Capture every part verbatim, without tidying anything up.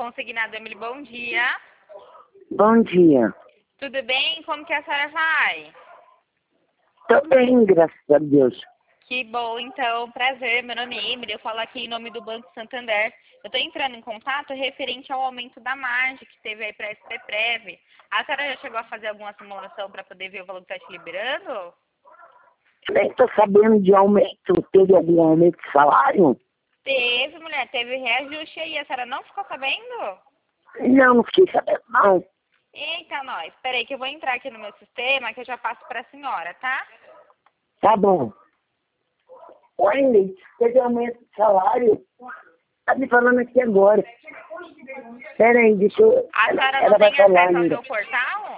Consignado, Emily, bom dia. Bom dia. Tudo bem? Como que a senhora vai? Tô bem, graças a Deus. Que bom, então. Prazer, meu nome é Emily, eu falo aqui em nome do Banco Santander. Eu estou entrando em contato referente ao aumento da margem que teve aí para a S P Prev. A senhora já chegou a fazer alguma simulação para poder ver o valor que está te liberando? Nem tô sabendo de aumento. Teve algum aumento de salário? Teve, mulher, teve reajuste aí. A senhora não ficou sabendo? Não, não fiquei sabendo, não. Eita, nós. Peraí que eu vou entrar aqui no meu sistema que eu já passo para a senhora, tá? Tá bom. Oi, Inês, teve aumento de salário? Tá me falando aqui agora. Pera aí, deixa eu... A senhora Ela não vai tem falar acesso ao ainda. seu portal?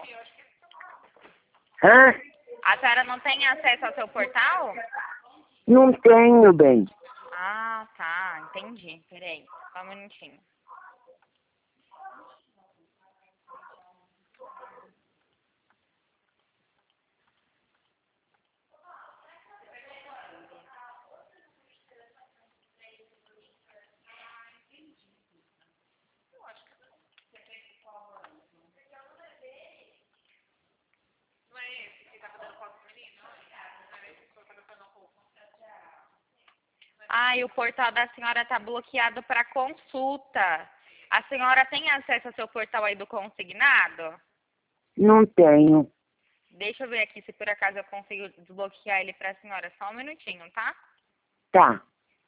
Hã? A senhora não tem acesso ao seu portal? Não tenho, bem. Ah, tá. Entendi. Peraí. Só um minutinho. Ah, e o portal da senhora está bloqueado para consulta. A senhora tem acesso ao seu portal aí do consignado? Não tenho. Deixa eu ver aqui se por acaso eu consigo desbloquear ele para a senhora. Só um minutinho, tá? Tá.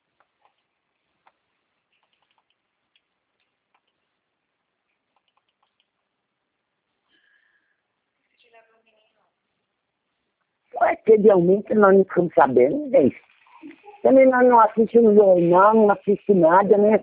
Ué, teve aumento, nós não ficamos sabendo, Inês. Também nós não assistimos jornal, não assistimos nada, né?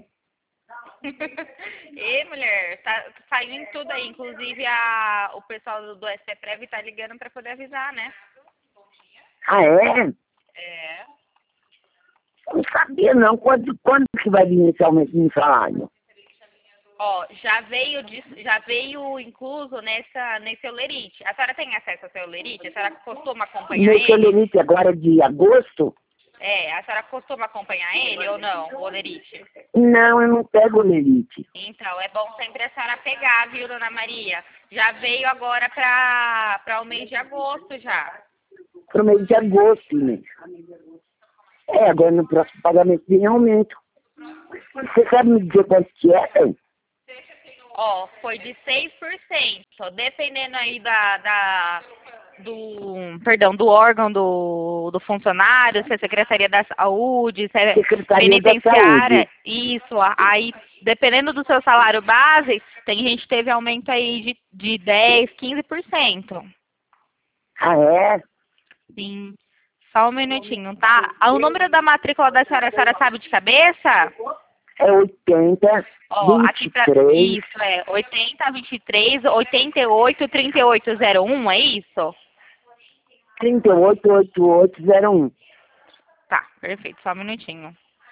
E mulher, tá, saiu em tudo aí. Inclusive a, o pessoal do, do S C Prev tá ligando para poder avisar, né? Ah, é? É. Eu não sabia, não. Quando, quando que vai vir esse aumento de salário? Ó, já veio, de- já veio incluso nessa, nesse Olerite. A senhora tem acesso ao seu Olerite? A senhora costuma acompanhar Nesse ele? Olerite agora de agosto? É, a senhora costuma acompanhar ele ou não, o Olerite? Não, eu não pego Olerite. Então, é bom sempre a senhora pegar, viu, dona Maria? Já veio agora para para o mês de agosto já. Pro mês de agosto, né? É, agora no próximo pagamento vem aumento. Você sabe me dizer quanto que é, bem? Ó, foi de seis por cento, dependendo aí da, da do, perdão, do órgão do, do funcionário, se é Secretaria da Saúde, se é Secretaria da penitenciária, Saúde. isso, aí, dependendo do seu salário base, tem gente que teve aumento aí de, de dez, quinze por cento. Ah, é? Sim, só um minutinho, tá? Ah, o número da matrícula da senhora, a senhora sabe de cabeça? É oitenta, Ó, vinte aqui e pra. três, Isso, é oitenta, vinte e três, oitenta e oito, trinta e oito, zero um, é isso? trinta e oito, oitenta e oito, zero um. Tá, perfeito, só um minutinho.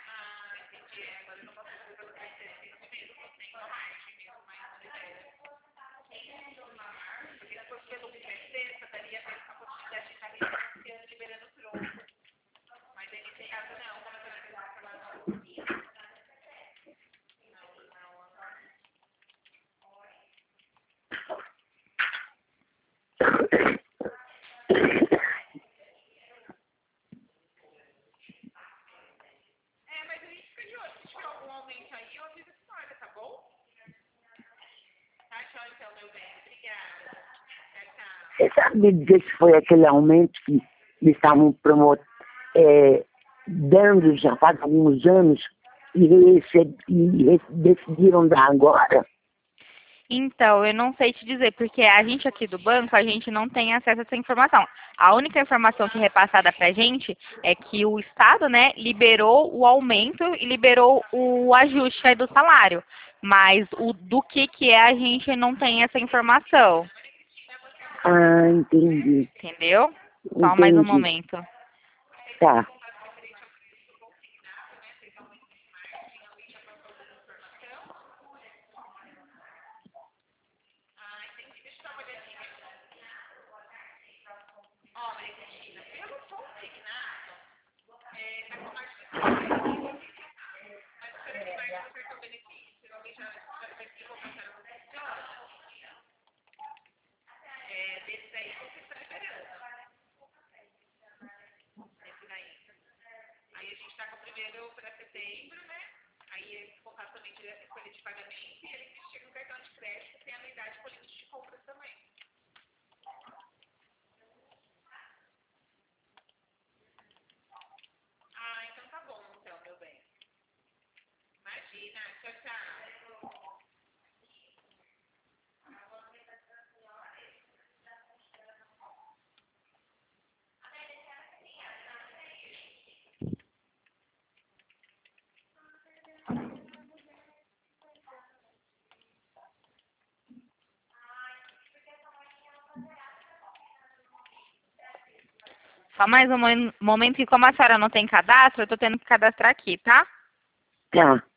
Você sabe me dizer se foi aquele aumento que eles estavam promo é, dando já faz alguns anos e, rece- e re- decidiram dar agora? Então, eu não sei te dizer, porque a gente aqui do banco, a gente não tem acesso a essa informação. A única informação que é repassada pra gente é que o Estado, né, liberou o aumento e liberou o ajuste aí do salário. Mas o do que que é, a gente não tem essa informação. Ah, entendi. Entendeu? Só mais um Entendi. momento. Tá. para setembro, né? Aí eles colocaram também direto escolha de pagamento e ele investir no cartão de crédito tem a anuidade com limite de compras também. Ah, então tá bom, então, meu bem. Imagina, tchau, tchau. Só mais um mo- momento que como a senhora não tem cadastro, eu tô tendo que cadastrar aqui, tá? Tá.